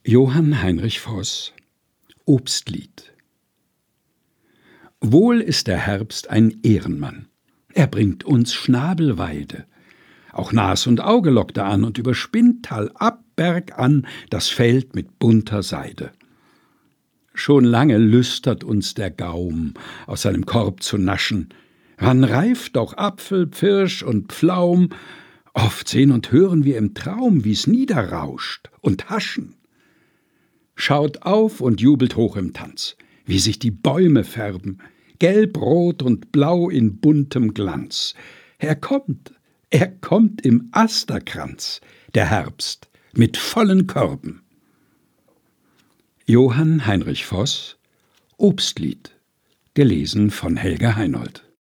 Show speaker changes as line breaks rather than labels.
Johann Heinrich Voß: Obstlied. Wohl ist der Herbst ein Ehrenmann. Er bringt uns Schnabelweide. Auch Nas und Auge lockt er an und überspinnt talab bergan das Feld mit bunter Seide. Schon lange lüstert uns der Gaum, aus seinem Korb zu naschen. Wann reift doch Apfel, Pfirsch und Pflaum? Oft sehn und hören wir im Traum, wie's niederrauscht und haschen. Schaut auf und jubelt hoch im Tanz, wie sich die Bäume färben, gelb, rot und blau in buntem Glanz. Er kommt im Asterkranz, der Herbst, mit vollen Körben. Johann Heinrich Voß: Obstlied, gelesen von Helga Heinold.